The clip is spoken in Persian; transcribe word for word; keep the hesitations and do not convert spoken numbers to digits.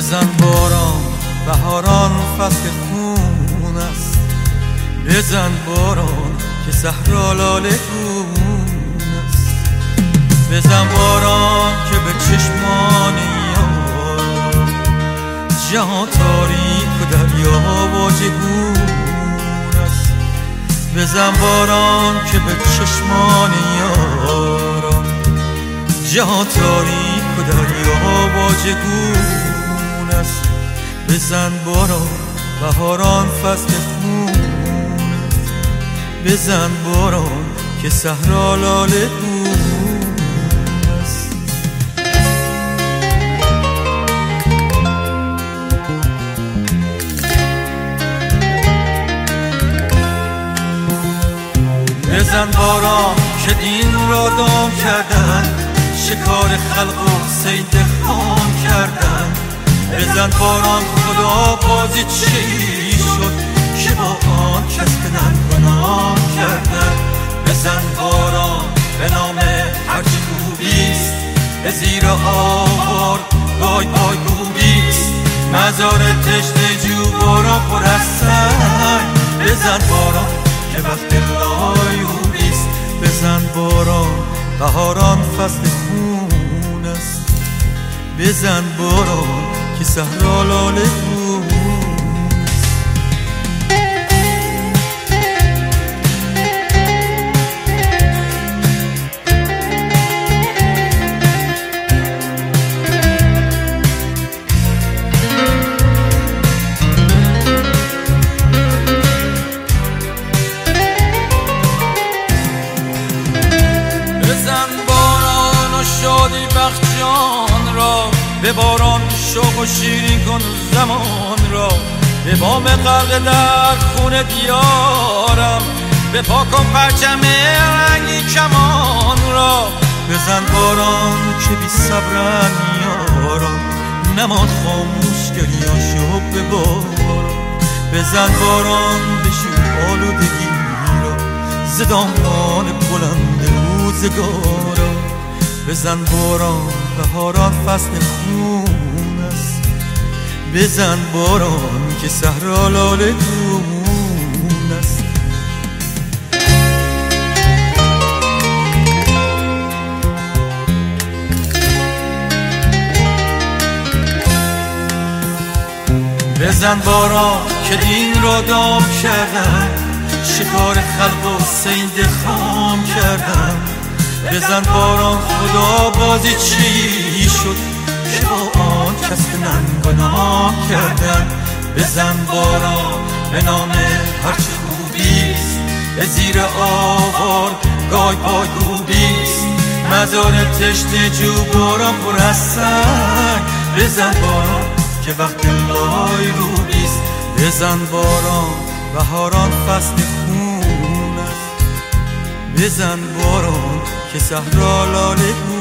بزن باران بهاران فصل خون است، بزن باران که صحرا لاله گون است، بزن باران که به چشمان یار جهان تاریک و دریا واژگون است، بزن باران که به چشمان یار جهان تاریک و دریا واژگون است، بزن باران بهاران فصل خون است، بزن باران که صحرا لاله گون است. بزن باران که دین را دام کردن، شکار خلق و صید خام کردن، بزن باران خدا بازی چی شد که با آن کس بدن گناه کردن، بزن باران به نام هرچی خوبیست، به زیر آوار گای پای گوبیست، مزار تشنه جو باران پر از سنگ، بزن باران که وقت لایوبیست، بزن باران بهاران فصل خون است، بزن باران که صحرا لاله گون است. بزن باران و شادی بخش جان را، به باران شوق و شیرین کن زمان را، به بام غرق در خون دیارم، به پاک کن پرچم رنگی کمان را، بزن باران که بی صبرن یارم، نمان خاموش گریاشو به باران، بزن باران بشور آلودگی را ز دامان بلند روزگارا، بزن باران بهاران فصل خون است، بزن باران که صحرا لاله گون است. بزن باران که دین را دام کردن، شکار خلق و صید خام کردن، بزن باران خدا بازی چی شد که با آن کس من گناه کردن، بزن باران به نام هرچی خوبیست، به زیر آوار گای پای گوبیست، مزار تشنه جو باران پر از سنگ، بزن باران که وقت لای روبیست، بزن باران بهاران فصل خون است، بزن باران که صحرا لاله